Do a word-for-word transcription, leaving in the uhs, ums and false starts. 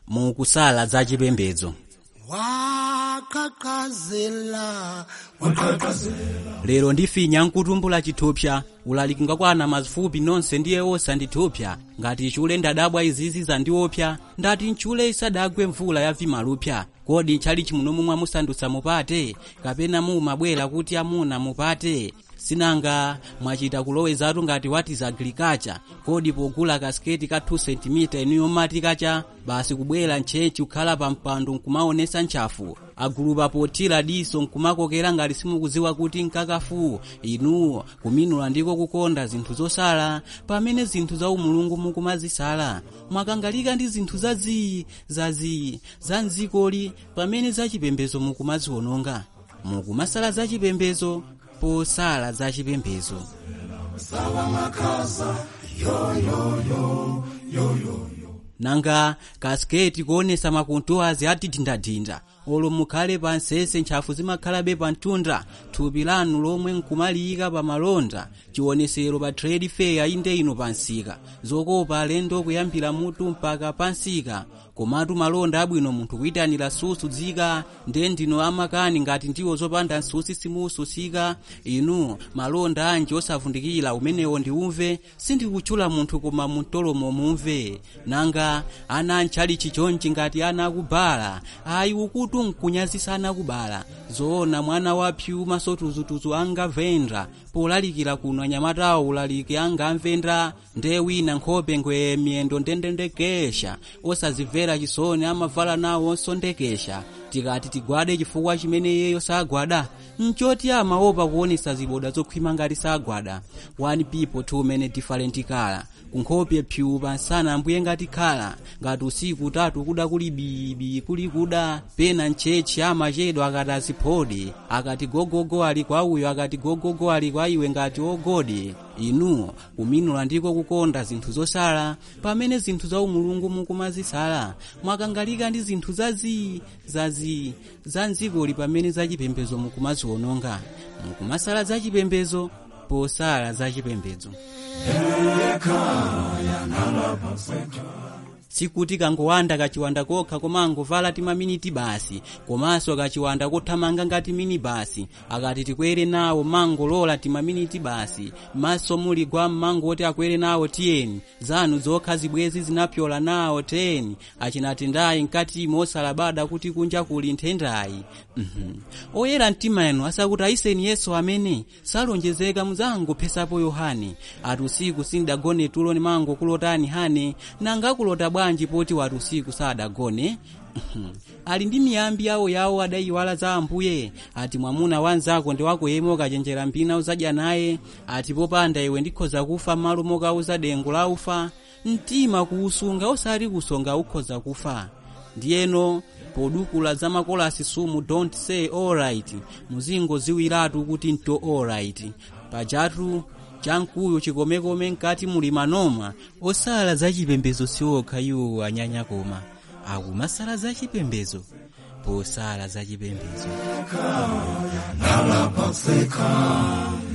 mukusala za chipembedzo. wakakazela wakakazela lero ndifinya nkutumbula chithupsa ulaliki ngakwana mazifupi nonse ndiye osa ndithupsa ngati chule ndadabwa izizi zandiopsa ndati nchule isadagwe mvula ya vimalupya kodi nchali chimuno mumwe musandutsa mupate kapena mu mabwera kuti amuna mupate sinanga mwachita kulowezatu ngati wati za agriculture kodi pogula kasketi ka two centimeter iniyo mati kacha basi kubwera nchechi ukhala pa mpando nkumaonesa nchafu agulupa potira diso nkumakokera ngati simukuziwa kuti nkakafu inu kuminula ndiko kukonda zinthu zosala pamene zinthu za umulungu mukumazisala mwakangalika ndi zinthu zazi zazi za nzikoli pamene zachipembezo mukumaziononga mukumasala zachipembezo posala za chipembezo. Nanga kasketi kuonesa makontoazi ati dindadinda olo mukhale pansese ntchafu zimakhalabe pa mtunda thupi lanu lomwe nkumaliyika pa malonda chionesero pa trade fair inde ino pansika zokopa alendo kuyambira mutu mpaka pansika komatu malonda abwino munthu kuyitanira susu dzika nde ndino amakani ngati ndiwo zopanda nsusi simususika inu malonda anje osavundikira umenewo ndiumve sindikutchula munthu koma muntolomo mumve nanga ana nchali chichonchi ngati ana akubala ayi ukutu nkunyazisana kubala zoona mwana wapyu masotuzutuzu angavendra polalikira kuno anyamatawo ulaliki angamvendra nde wina nkhope ngwe miyendo ndendendekesha osazimvera chisoni amavala nawo osondekesha tikati tigwade chifukwa chimene yeyo sagwada nchoti amaopa kuonesa ziboda zokhwima ngati sagwada one people two many different color kunkhope pyu pansana ambuye ngati khala ngati usiku utatu kuda kuli bibi kuli kuda pena nchechi amachedwa akati aziphode akati gogogo ali kwa uyo akati gogogo ali kwa iwe ngati ogode inu kuminula ndiko kukonda zinthu zosala pamene zinthu za umulungu mukumazisala mwakangalika ndi zinthu zazi zazi za nzikoli pamene zachipembezo mukumaziononga mukumasala zachipembezo posala zachipembezo. Sikuti kangowanda kachiwanda kokha komango vala timaminiti basi komanso kachiwanda kothamanga ngati mini basi akati tikwere nawo mango lola timaminiti basi maso muli gwa mango oti akwere nawo tiyeni zanu zokha zibwezi zinapyola nawo teni achinatendayi nkati mosalabada kuti kunja kuli nthendayi mhm oyera mtima enu asakuti aiseni Yesu amene salonjezeka muzango pesapo Yohane atusiku sindagone tulo ni mango kulotani hane nanga kulota bwanji poti watu usiku sadagone ali ndi miyambi yawo yawo adayiwala za ambuye ati mwamuna wanzako ndi wako yemo kachenjera mpina uzadya naye ati popanda iwe ndikhoza kufa malo moka uzadengo la ufa mtima kuusunga osati kusonga ukhoza kufa ndiyeno podukula za makolasi sumu don't say alright muzingo ziwiratu kuti nto alright pajatu chankuyo chikomekome nkati muli manoma osala zachipembezo siokha iwo anyanya koma akumasala zachipembezo posala zachipembezo.